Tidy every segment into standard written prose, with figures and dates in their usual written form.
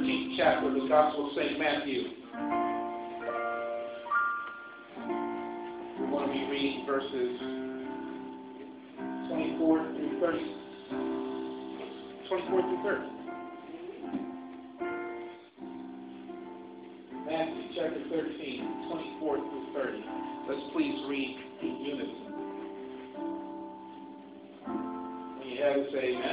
13th chapter of the Gospel of St. Matthew. We're going to be reading verses 24 through 30. 24 through 30. Matthew chapter 13, 24 through 30. Let's please read in unison. When you have it, say amen.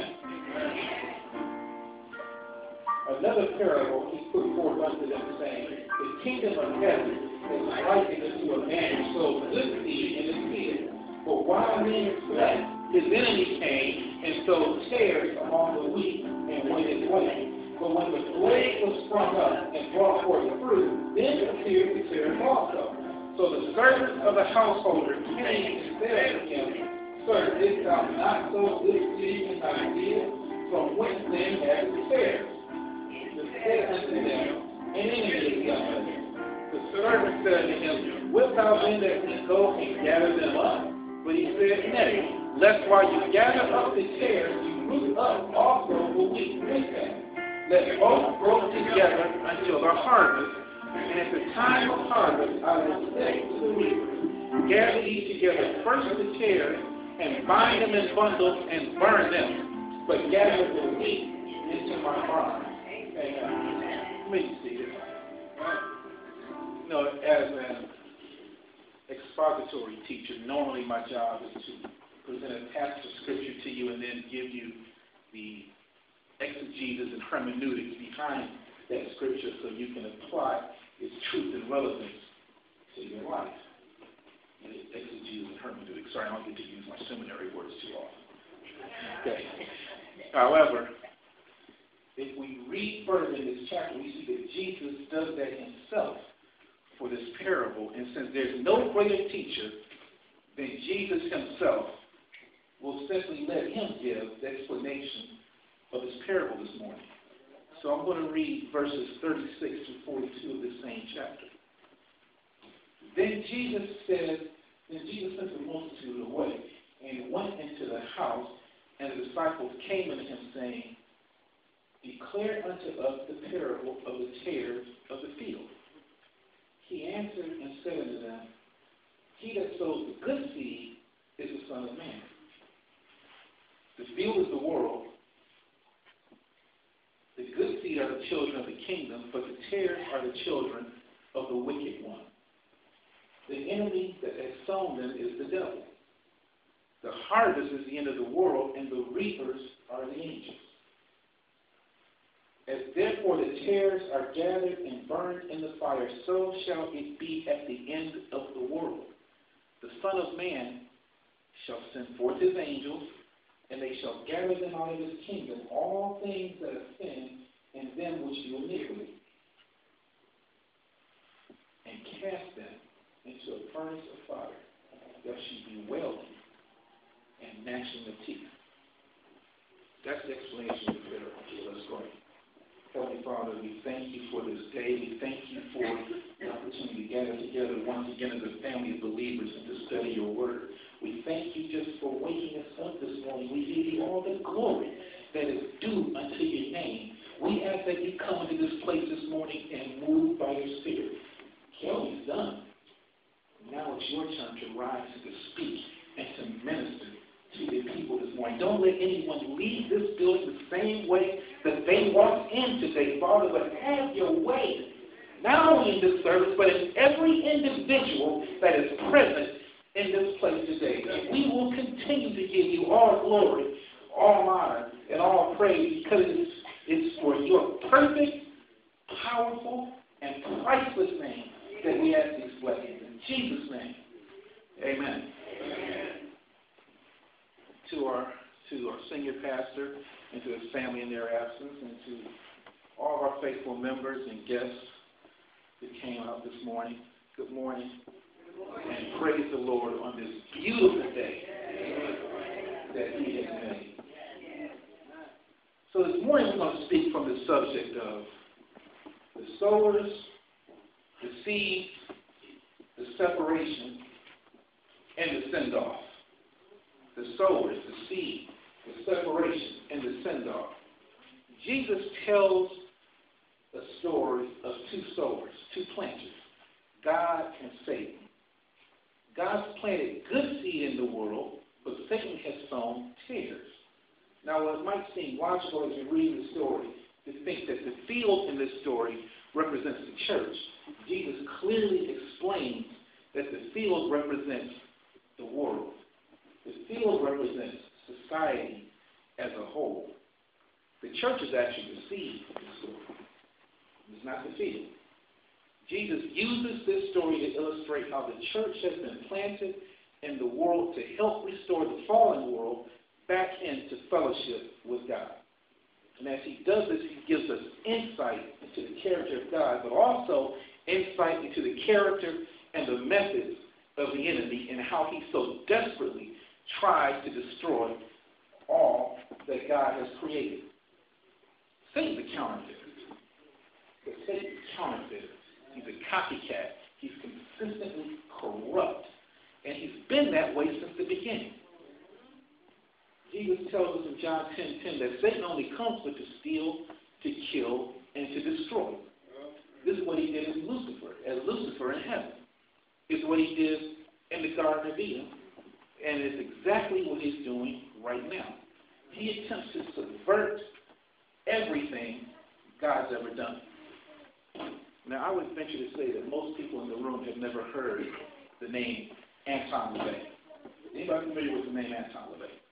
Another parable he put forth unto them, saying, the kingdom of heaven is likened unto a man who sowed good seed in his field. But while men slept, his enemy came and sowed tares among the wheat and went his way. But when the blade was sprung up and brought forth fruit, then appeared the tares also. So the servants of the householder came and said to him, Sir, didst thou not sow good seed in thy field? From whence then hast the tares? The said unto them, an enemy is gathered. The servant said to him, wilt thou then that we go and gather them up? But he said, nay, lest while you gather up the tares, you root up also the wheat with them. Let both grow together until the harvest, and at the time of harvest I will say to the reapers, gather ye together first the tares, and bind them in bundles and burn them, but gather the wheat into my barn. Amen. Let me see this. You know, as an expository teacher, normally my job is to present a passage of scripture to you and then give you the exegesis and hermeneutics behind that scripture so you can apply its truth and relevance to your life. Exegesis and hermeneutics. Sorry, I don't get to use my seminary words too often. Okay. However, if we read further in this chapter, we see that Jesus does that himself for this parable. And since there's no greater teacher than Jesus himself, we'll simply let him give the explanation of this parable this morning. So I'm going to read verses 36 to 42 of this same chapter. Then Jesus sent the multitude away and went into the house, and the disciples came unto him, saying, declare unto us the parable of the tares of the field. He answered and said unto them, he that sows the good seed is the Son of Man. The field is the world. The good seed are the children of the kingdom, but the tares are the children of the wicked one. The enemy that has sown them is the devil. The harvest is the end of the world, and the reapers are the angels. As therefore the tares are gathered and burned in the fire, so shall it be at the end of the world. The Son of Man shall send forth his angels, and they shall gather them out of his kingdom, all things that are sin, and them which do iniquity, and cast them into a furnace of fire. There shall be wailing and gnashing of teeth. That's the explanation of the parable. Let's go. Heavenly Father, we thank you for this day. We thank you for the opportunity to gather together once again as a family of believers and to study your word. We thank you just for waking us up this morning. We give you all the glory that is due unto your name. We ask that you come into this place this morning and move by your spirit. Kelly's done. Now it's your turn to rise and to speak and to minister to the people this morning. Don't let anyone leave this building the same way that they walked in today, Father, but have your way, not only in this service, but in every individual that is present in this place today. And we will continue to give you all glory, all honor, and all praise because it's for your perfect, powerful, and priceless name that we ask these blessings. In Jesus' name, amen. To our senior pastor and to his family in their absence, and to all of our faithful members and guests that came out this morning. Good morning. And praise the Lord on this beautiful day that he has made. So this morning we're going to speak from the subject of the sowers, the seeds, the separation, and the send-off. The sowers, the seed, the separation, and the send-off. Jesus tells a story of two sowers, two planters, God and Satan. God's planted good seed in the world, but Satan has sown tares. Now, it might seem logical as you read the story to think that the field in this story represents the church. Jesus clearly explains that the field represents the world. The field represents society as a whole. The church is actually the seed of the story. It's not the field. Jesus uses this story to illustrate how the church has been planted in the world to help restore the fallen world back into fellowship with God. And as he does this, he gives us insight into the character of God, but also insight into the character and the methods of the enemy and how he so desperately tries to destroy all that God has created. Satan's a counterfeiter. Satan's a counterfeiter. He's a copycat. He's consistently corrupt. And he's been that way since the beginning. Jesus tells us in John 10:10 that Satan only comes but to steal, to kill, and to destroy. This is what he did as Lucifer in heaven. It's what he did in the Garden of Eden. And it's exactly what he's doing right now. He attempts to subvert everything God's ever done. Now, I would venture to say that most people in the room have never heard the name Anton LaVey. Anybody familiar with the name Anton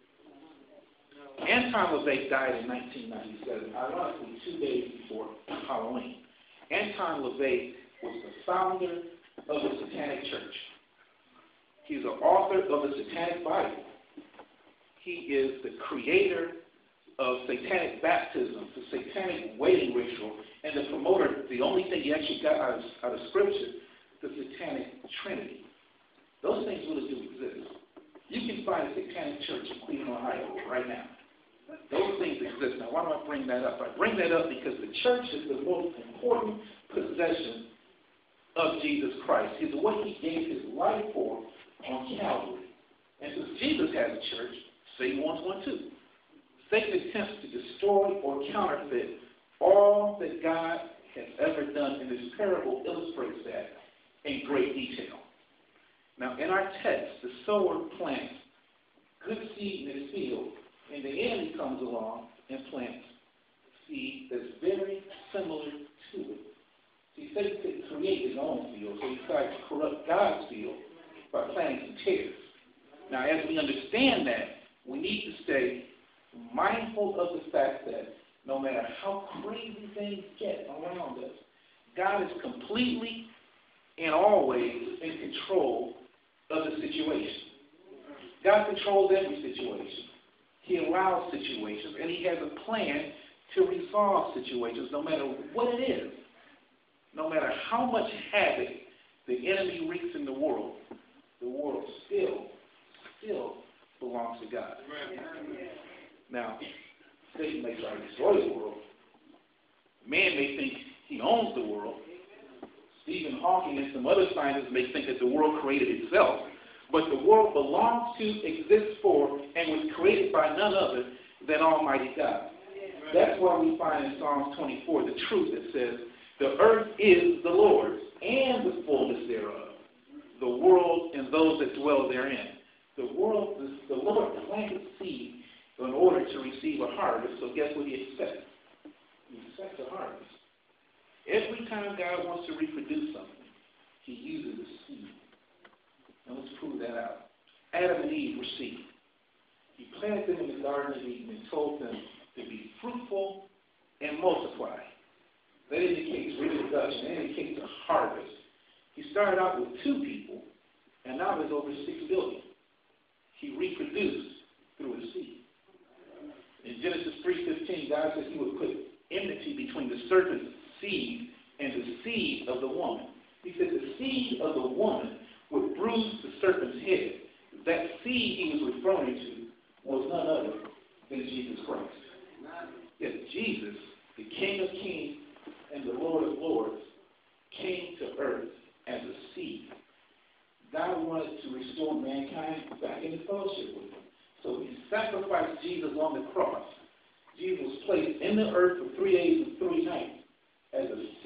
LaVey? Anton LaVey died in 1997, ironically 2 days before Halloween. Anton LaVey was the founder of the Satanic Church. He's the author of the Satanic Bible. He is the creator of satanic baptism, the satanic waiting ritual, and the promoter, the only thing he actually got out of Scripture, the Satanic Trinity. Those things really do exist. You can find a satanic church in Cleveland, Ohio, right now. Those things exist. Now, why do I bring that up? I bring that up because the church is the most important possession of Jesus Christ. It's what he gave his life for on Calvary. And since Jesus has a church, Satan wants one too. Satan attempts to destroy or counterfeit all that God has ever done, and this parable illustrates that in great detail. Now, in our text, the sower plants good seed in his field, and the enemy comes along and plants seed that's very similar to it. See, Satan couldn't create his own field, so he tried to corrupt God's field by planting some tares. Now, as we understand that, we need to stay mindful of the fact that no matter how crazy things get around us, God is completely and always in control of the situation. God controls every situation. He allows situations, and he has a plan to resolve situations no matter what it is. No matter how much havoc the enemy wreaks in the world still belongs to God. Now, Satan may try to destroy the world. Man may think he owns the world. Stephen Hawking and some other scientists may think that the world created itself. But the world belongs to, exists for, and was created by none other than Almighty God. That's why we find in Psalms 24 the truth that says, the earth is the Lord's and the fullness thereof, the world and those that dwell therein. The Lord planted seed in order to receive a harvest, so guess what he expects? He expects a harvest. Every time God wants to reproduce something, he uses a seed. Now let's prove that out. Adam and Eve were seed. He planted them in the Garden of Eden and told them to be fruitful and multiply. That indicates reproduction. That indicates a harvest. He started out with 2 people, and now there's over 6 billion. He reproduced through his seed. In Genesis 3:15, God said he would put enmity between the serpent's seed and the seed of the woman. He said the seed of the woman would bruise the serpent's head. That seed he was referring to was none other than Jesus Christ. Yes, Jesus, the King of Kings and the Lord of Lords, came to earth as a seed. God wanted to restore mankind back into fellowship with him. So he sacrificed Jesus on the cross. Jesus was placed in the earth for 3 days and 3 nights as a seed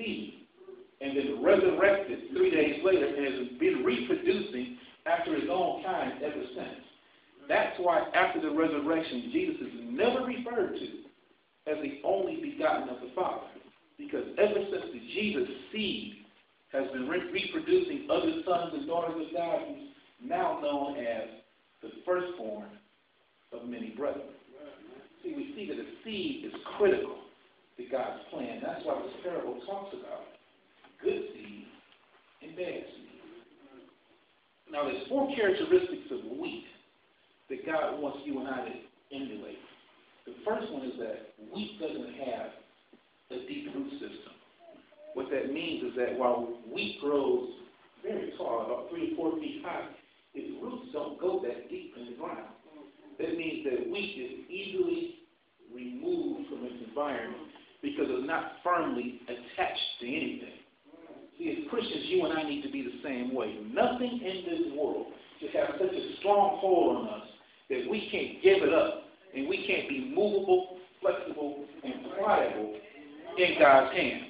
seed and then resurrected 3 days later and has been reproducing after his own kind ever since. That's why after the resurrection, Jesus is never referred to as the only begotten of the Father. Because ever since the Jesus seed has been reproducing other sons and daughters of God, he's now known as the firstborn of many brethren. See, we see that a seed is critical to God's plan. That's why this parable talks about good seed and bad seed. Now, there's 4 characteristics of wheat that God wants you and I to emulate. The first one is that wheat doesn't have a deep root system. What that means is that while wheat grows very tall, about 3 to 4 feet high, its roots don't go that deep in the ground. That means that wheat is easily removed from its environment because it's not firmly attached to anything. See, as Christians, you and I need to be the same way. Nothing in this world should have such a strong hold on us that we can't give it up and we can't be movable, flexible, and pliable in God's hands.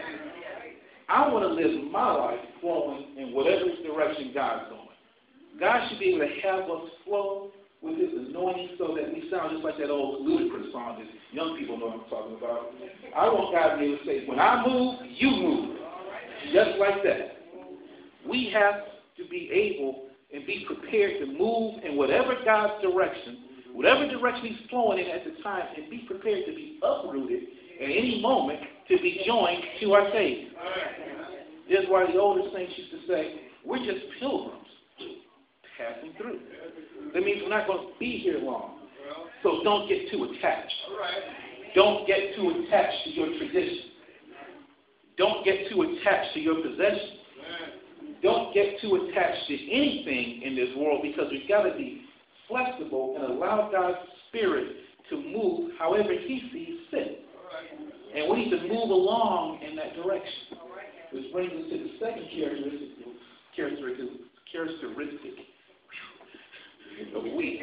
I want to live my life flowing in whatever direction God's going. God should be able to have us flow with his anointing so that we sound just like that old Ludacris song that young people know what I'm talking about. I want God to be able to say, when I move, you move. Just like that. We have to be able and be prepared to move in whatever God's direction, whatever direction he's flowing in at the time, and be prepared to be uprooted at any moment to be joined to our Savior. That's why the older saints used to say, we're just pilgrims passing through. That means we're not going to be here long. So don't get too attached. Don't get too attached to your tradition. Don't get too attached to your possessions. Don't get too attached to anything in this world, because we've got to be flexible and allow God's Spirit to move however he sees fit. And we need to move along in that direction. Which brings us to the second characteristic of wheat.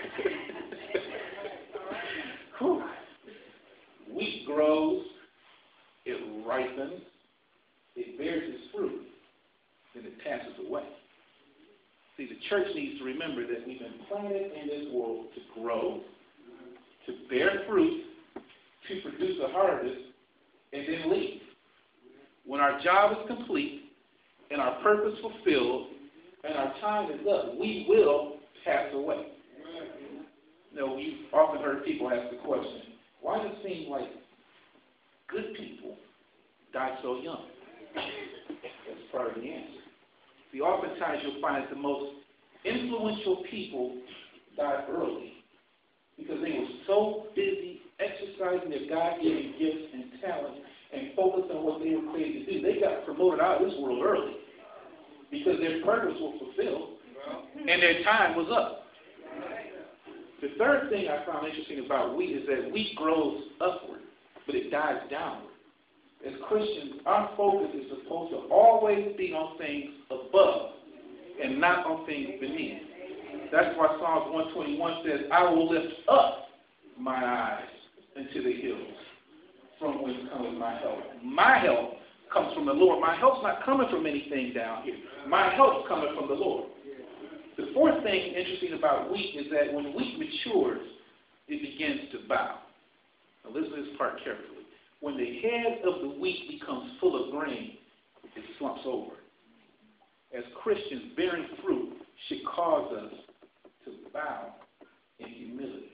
Wheat grows, it ripens, it bears its fruit, then it passes away. See, the church needs to remember that we've been planted in this world to grow, to bear fruit, to produce a harvest, and then leave. When our job is complete and our purpose fulfilled and our time is up, we will pass away. You know, you've often heard people ask the question, why does it seem like good people die so young? That's part of the answer. See, oftentimes you'll find that the most influential people die early because they were so busy exercising their God-given gifts and talents and focused on what they were created to do. They got promoted out of this world early because their purpose was fulfilled and their time was up. The third thing I found interesting about wheat is that wheat grows upward, but it dies downward. As Christians, our focus is supposed to always be on things above and not on things beneath. That's why Psalms 121 says, I will lift up my eyes into the hills, from whence comes my help. My help comes from the Lord. My help's not coming from anything down here. My help's coming from the Lord. The fourth thing interesting about wheat is that when wheat matures, it begins to bow. Now listen to this part carefully. When the head of the wheat becomes full of grain, it slumps over. As Christians, bearing fruit should cause us to bow in humility.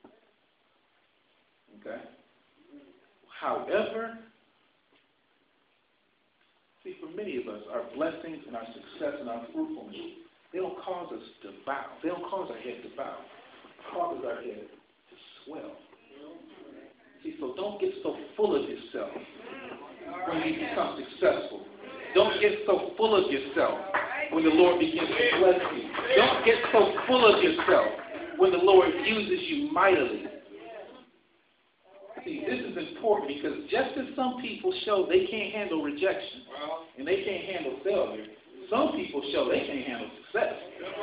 Okay? However, see, for many of us, our blessings and our success and our fruitfulness, they don't cause us to bow. They don't cause our head to bow. It causes our head to swell. See, so don't get so full of yourself when you become successful. Don't get so full of yourself when the Lord begins to bless you. Don't get so full of yourself when the Lord uses you mightily. See, this is important because just as some people show they can't handle rejection and they can't handle failure, some people show they can't handle success.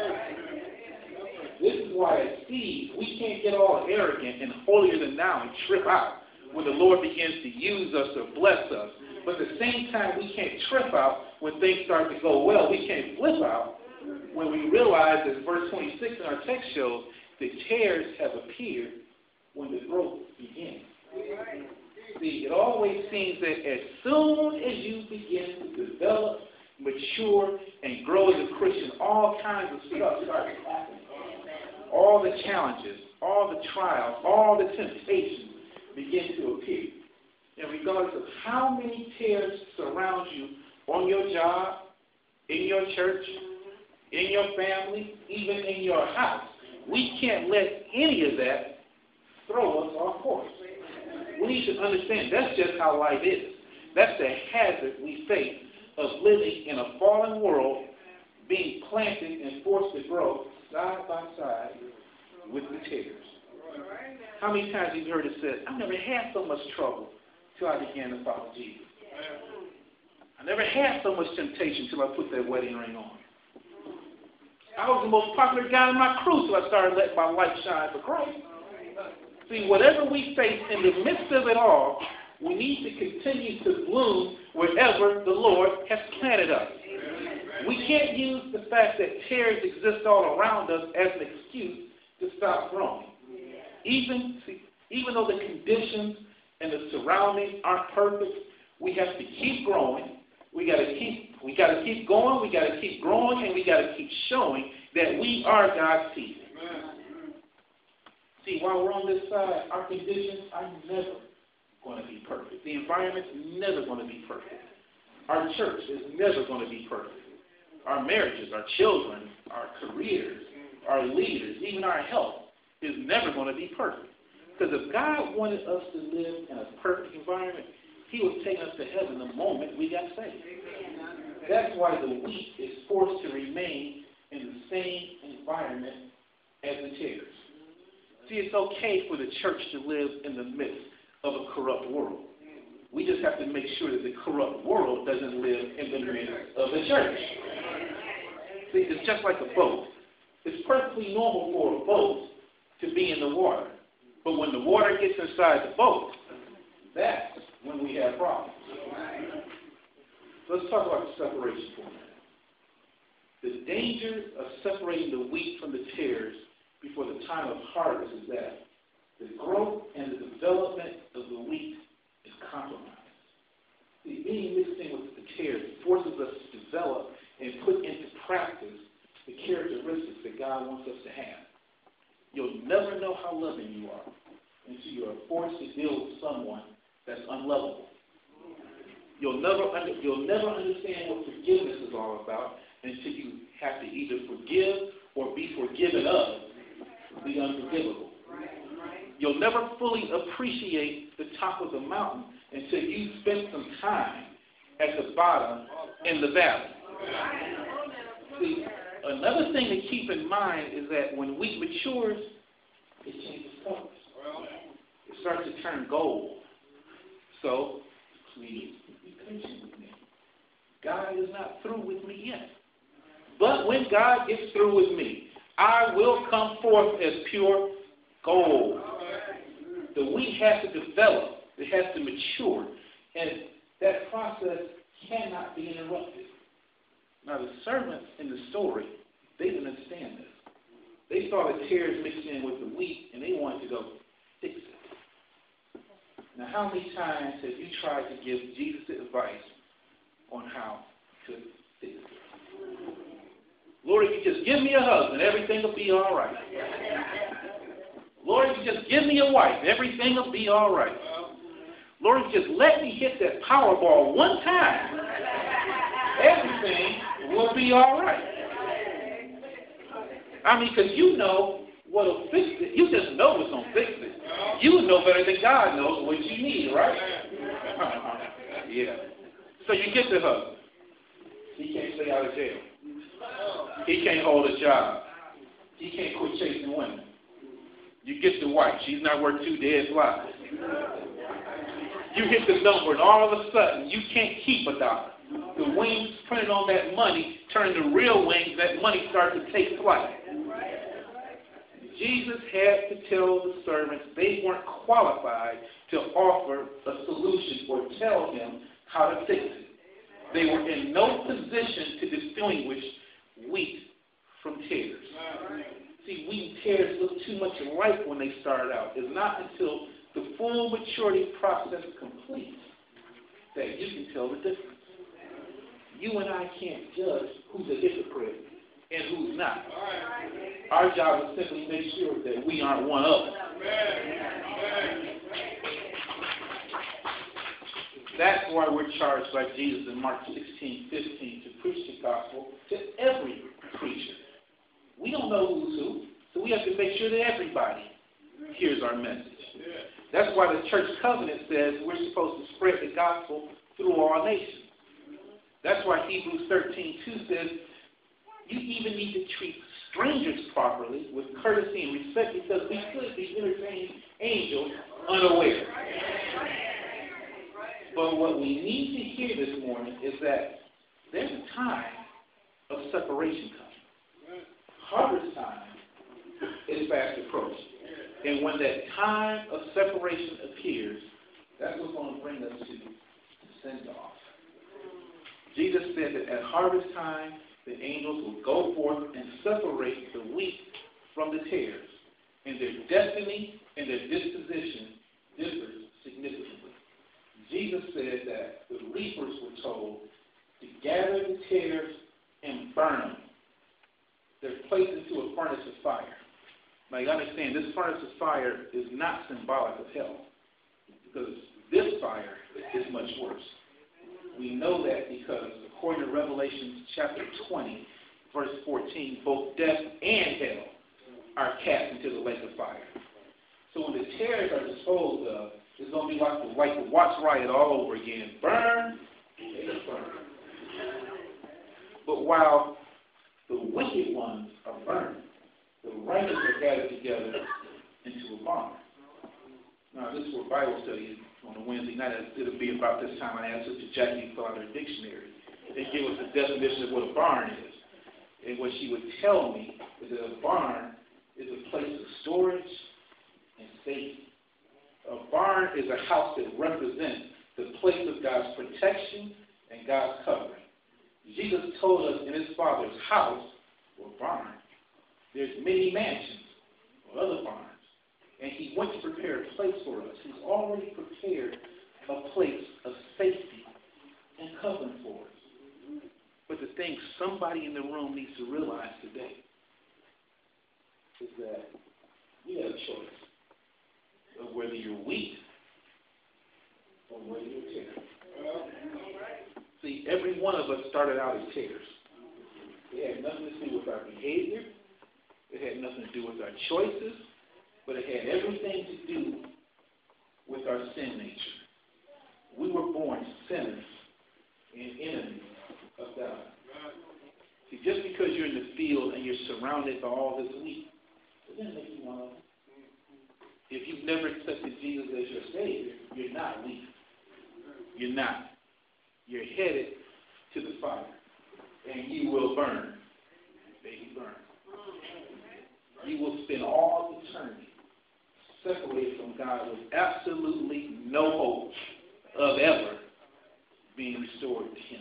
This is why as seeds, we can't get all arrogant and holier than thou and trip out when the Lord begins to use us or bless us But at the same time, we can't trip out when things start to go well. We can't flip out when we realize, as verse 26 in our text shows, the tares have appeared when the growth begins. See, it always seems that as soon as you begin to develop, mature, and grow as a Christian, all kinds of stuff starts happening. All the challenges, all the trials, all the temptations begin to appear. And regardless of how many tares surround you on your job, in your church, in your family, even in your house, we can't let any of that throw us off course. We need to understand that's just how life is. That's the hazard we face of living in a fallen world, being planted and forced to grow side by side with the tares. How many times have you heard it said, I never had so much trouble till I began to follow Jesus. I never had so much temptation till I put that wedding ring on. I was the most popular guy in my crew till I started letting my light shine for Christ. See, whatever we face in the midst of it all, we need to continue to bloom wherever the Lord has planted us. We can't use the fact that tares exist all around us as an excuse to stop growing. Even though the conditions and the surroundings aren't perfect, we have to keep growing. We got to keep going. We got to keep growing, and we got to keep showing that we are God's people. See, while we're on this side, our conditions are never going to be perfect. The environment's never going to be perfect. Our church is never going to be perfect. Our marriages, our children, our careers, our leaders, even our health is never going to be perfect. Because if God wanted us to live in a perfect environment, He would take us to heaven the moment we got saved. That's why the wheat is forced to remain in the same environment as the tares. See, it's okay for the church to live in the midst of a corrupt world. We just have to make sure that the corrupt world doesn't live in the midst of the church. See, it's just like a boat. It's perfectly normal for a boat to be in the water. But when the water gets inside the boat, that's when we have problems. Let's talk about the separation for a minute. The danger of separating the wheat from the tares before the time of harvest is that the growth and the development of the wheat is compromised. See, being mixed in with the tares forces us to develop and put into practice the characteristics that God wants us to have. You'll never know how loving you are until you are forced to deal with someone that's unlovable. You'll never understand what forgiveness is all about until you have to either forgive or be forgiven of the unforgivable. You'll never fully appreciate the top of the mountain until you spend some time at the bottom in the valley. See, another thing to keep in mind is that when wheat matures, it changes colors. It starts to turn gold. So, please be patient with me. God is not through with me yet. But when God gets through with me, I will come forth as pure gold. The wheat has to develop. It has to mature. And that process cannot be interrupted. Now, the servants in the story, they didn't understand this. They saw the tares mixed in with the wheat, and they wanted to go fix it. Now, how many times have you tried to give Jesus advice on how to fix it? Lord, if you just give me a husband, everything will be all right. Lord, if you just give me a wife, everything will be all right. Lord, if you just let me hit that Powerball one time, everything will be all right. I mean, because you know what will fix it. You just know what's going to fix it. You know better than God knows what you need, right? Yeah. So you get the husband. He can't stay out of jail. He can't hold a job. He can't quit chasing women. You get the wife. She's not worth 2 dead flies. You hit the number, and all of a sudden, you can't keep a dollar. The wings printed on that money turn to real wings. That money starts to take flight. Jesus had to tell the servants they weren't qualified to offer a solution or tell him how to fix it. They were in no position to distinguish wheat from tares. See, wheat and tares look too much alike when they started out. It's not until the full maturity process completes that you can tell the difference. You and I can't judge who's a hypocrite and who's not. Our job is simply make sure that we aren't one of them. That's why we're charged by Jesus in Mark 16:15 to preach the gospel to every creature. We don't know who's who, so we have to make sure that everybody hears our message. That's why the church covenant says we're supposed to spread the gospel through all nations. That's why Hebrews 13:2 says you even need to treat strangers properly with courtesy and respect because we could be entertaining angels unaware. But what we need to hear this morning is that there's a time of separation coming. Harvest time is fast approaching. And when that time of separation appears, that's what's going to bring us to send-off. Jesus said that at harvest time, the angels will go forth and separate the wheat from the tares, and their destiny and their disposition differs significantly. Jesus said that the reapers were told to gather the tares and burn them. They're placed into a furnace of fire. Now you understand, this furnace of fire is not symbolic of hell, because this fire is much worse. We know that because according to Revelation chapter 20, verse 14, both death and hell are cast into the lake of fire. So when the tares are disposed of, it's going to be like the Watts riot all over again. Burn, burn. But while the wicked ones are burned, the righteous are gathered together into a barn. Now, this is for Bible study on a Wednesday night. It'll be about this time I asked Sister Jackie to fill out her dictionary and give us the definition of what a barn is. And what she would tell me is that a barn is a place of storage and safety. A barn is a house that represents the place of God's protection and God's covering. Jesus told us in his Father's house, or barn, there's many mansions or other barns. And he went to prepare a place for us. He's already prepared a place of safety and covering for us. But the thing somebody in the room needs to realize today is that we have a choice of whether you're wheat or whether you're tares. See, every one of us started out as tares. It had nothing to do with our behavior. It had nothing to do with our choices. But it had everything to do with our sin nature. We were born sinners and enemies of God. See, just because you're in the field and you're surrounded by all this wheat, it doesn't make you one of them. If you've never accepted Jesus as your Savior, you're not wheat. You're not. You're headed to the fire, and you will burn. Baby, burn. You will spend all eternity separated from God with absolutely no hope of ever being restored to him.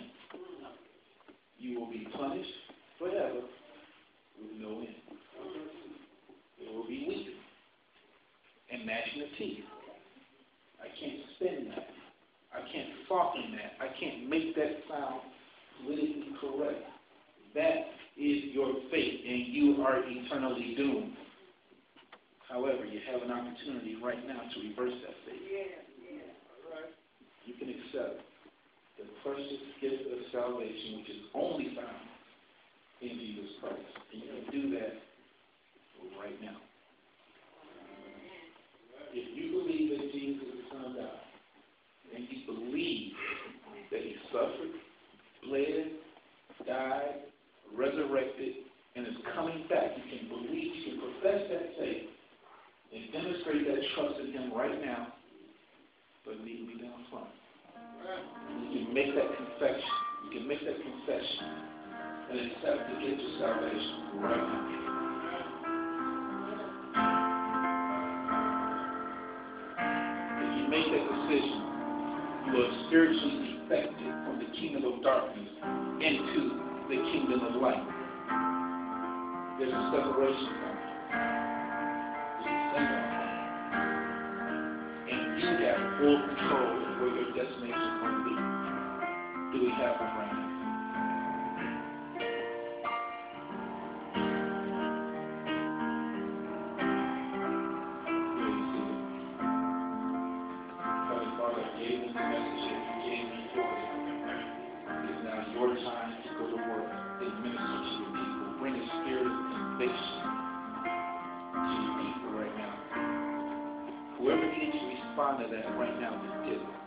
You will be punished forever with no end. There will be weeping and gnashing of teeth. I can't spin that. I can't soften that. I can't make that sound politically correct. That is your fate, and you are eternally doomed. However, you have an opportunity right now to reverse that fate. You can accept the precious gift of salvation, which is only found in Jesus Christ. And you can do that right now. If you believe that Jesus is the Son of God, and you believe that he suffered, bled, died, resurrected, and is coming back, you can believe, you can profess that faith, and demonstrate that trust in him right now, but meet me down front. You can make that confession. You can make that confession and accept the gift of salvation right now. If you make that decision, you will spiritually be affected from the kingdom of darkness into the kingdom of light. There's a separation coming. There's a send-off coming. And you have full control of where your destination is going to be. Do we have one right now? Your time to go to work and minister to your people. Bring a spirit of conviction to your people right now. Whoever needs to respond to that right now, just do it.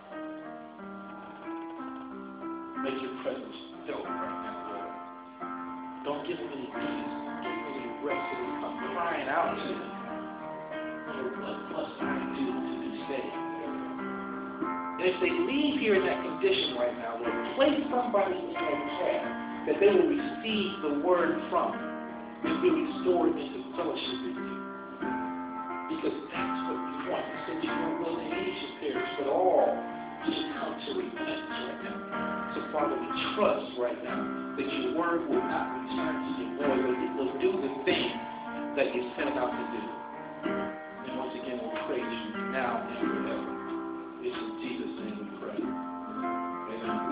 Make your presence felt right now, Lord. Don't give them any peace. Don't give them any rest till they come crying out to you. Lord, what must I do to be saved? And if they leave here in that condition right now, Lord, place somebody in their path that they will receive the word from and be restored into fellowship with you. Because that's what you want. You said you don't will any should perish, but all should come to repentance right now. So, Father, we trust right now that your word will not return to your void, but it will do the thing that you sent it out to do. And once again, we'll praise you now and forever. It's in Jesus' name we pray. Amen.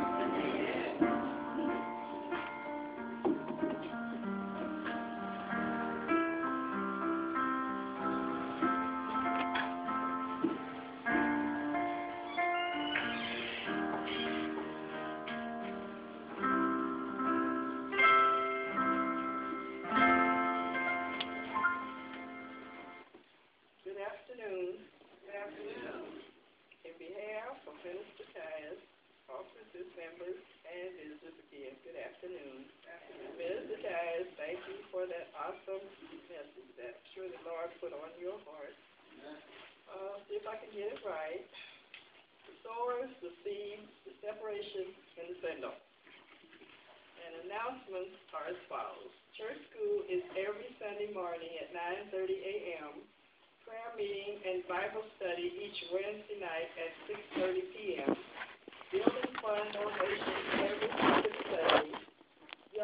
Good afternoon. Good afternoon. In behalf of Minister Tyus, officers, members, and visitors again, good afternoon. Minister Tyus, thank you for that awesome message that I'm sure the Lord put on your heart. See if I can get it right. The sowers, the seeds, the separation, and the send-off. And announcements are as follows. Church school is every Sunday morning at 9:30 a.m. Prayer meeting and Bible study each Wednesday night at 6:30 p.m. Building fund donations every